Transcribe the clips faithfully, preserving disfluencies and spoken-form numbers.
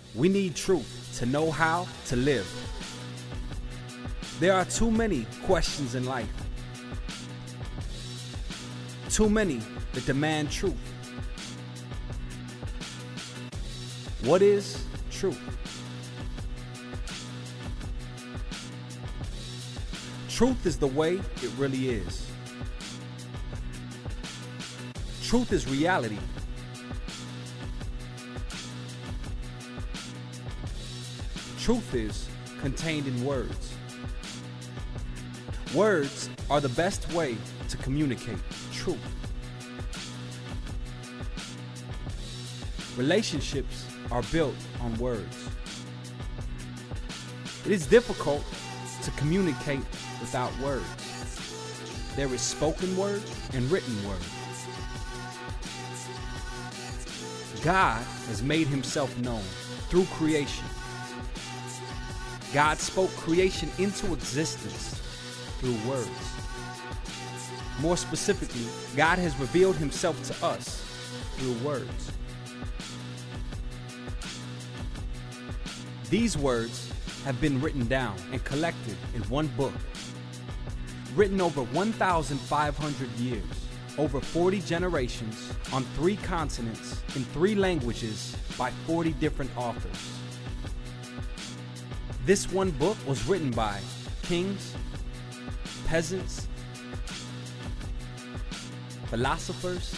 We need truth to know how to live. There are too many questions in life. Too many that demand truth. What is truth? Truth is the way it really is. Truth is reality. Truth is contained in words. Words are the best way to communicate truth. Relationships are built on words. It is difficult to communicate without words. There is spoken word and written word. God has made himself known through creation. God spoke creation into existence through words. More specifically, God has revealed himself to us through words. These words have been written down and collected in one book, written over one thousand five hundred years, over forty generations, on three continents, in three languages, by forty different authors. This one book was written by kings, peasants, philosophers,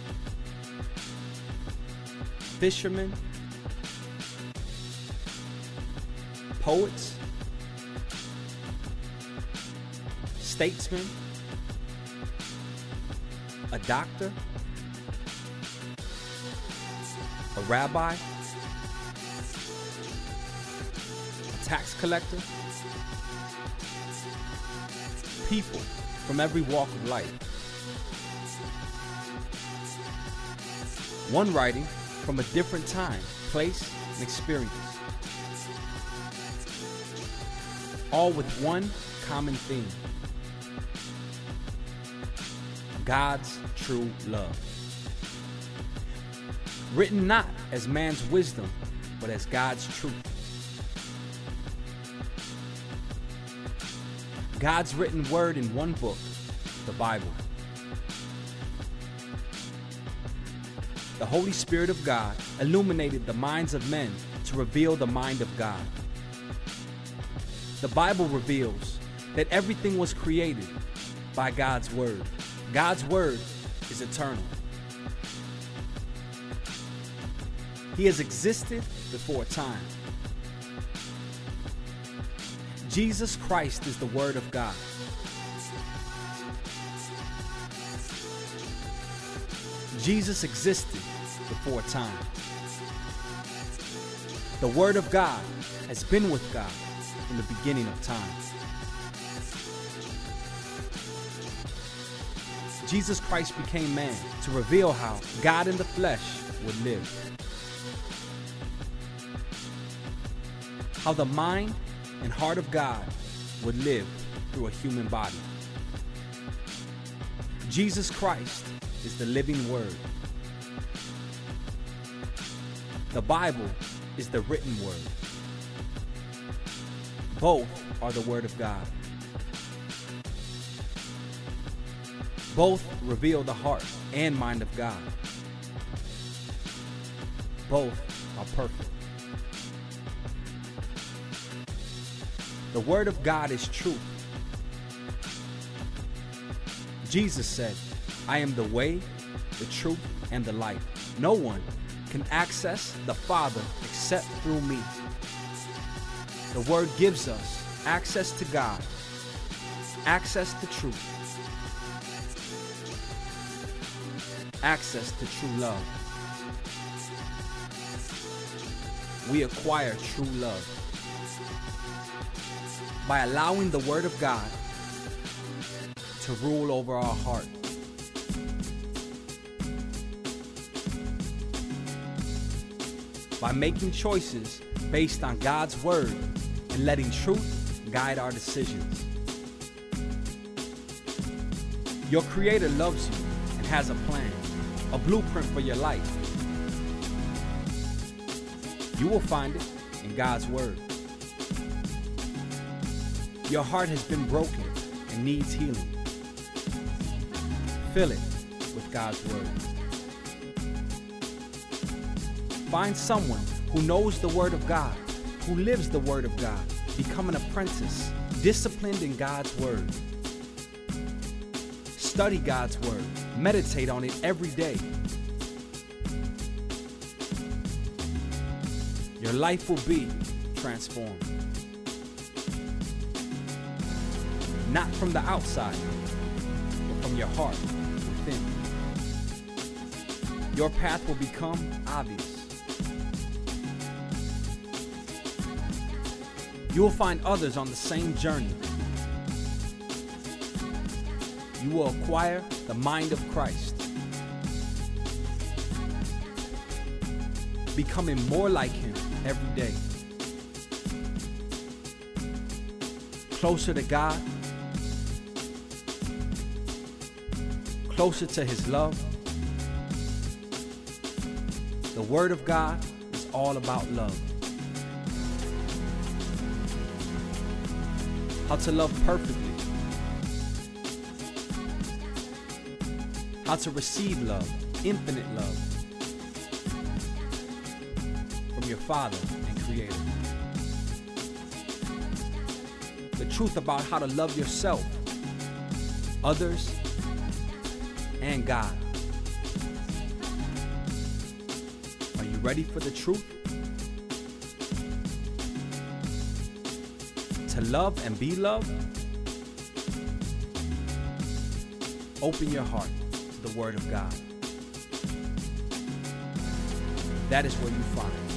fishermen, poets, statesmen, a doctor, a rabbi, a tax collector, people from every walk of life. One writing from a different time, place, and experience. All with one common theme: God's true love. Written not as man's wisdom, but as God's truth. God's written word in one book, the Bible. The Holy Spirit of God illuminated the minds of men to reveal the mind of God. The Bible reveals that everything was created by God's word. God's word is eternal. He has existed before time. Jesus Christ is the Word of God. Jesus existed before time. The Word of God has been with God from the beginning of time. Jesus Christ became man to reveal how God in the flesh would live. How the mind and heart of God would live through a human body. Jesus Christ is the living word. The Bible is the written word. Both are the word of God. Both reveal the heart and mind of God. Both are perfect. The word of God is truth. Jesus said, "I am the way, the truth, and the life. No one can access the Father except through me." The word gives us access to God, access to truth, access to true love. We acquire true love by allowing the Word of God to rule over our heart. By making choices based on God's Word and letting truth guide our decisions. Your Creator loves you and has a plan, a blueprint for your life. You will find it in God's Word. Your heart has been broken and needs healing. Fill it with God's Word. Find someone who knows the Word of God, who lives the Word of God. Become an apprentice, disciplined in God's Word. Study God's Word. Meditate on it every day. Your life will be transformed. Not from the outside, but from your heart within. Your path will become obvious. You will find others on the same journey. You will acquire the mind of Christ, becoming more like Him every day. Closer to God, closer to His love. The Word of God is all about love. How to love perfectly. How to receive love, infinite love, from your Father and Creator. The truth about how to love yourself, others, and God. Are you ready for the truth? To love and be loved? Open your heart to the Word of God. That is where you find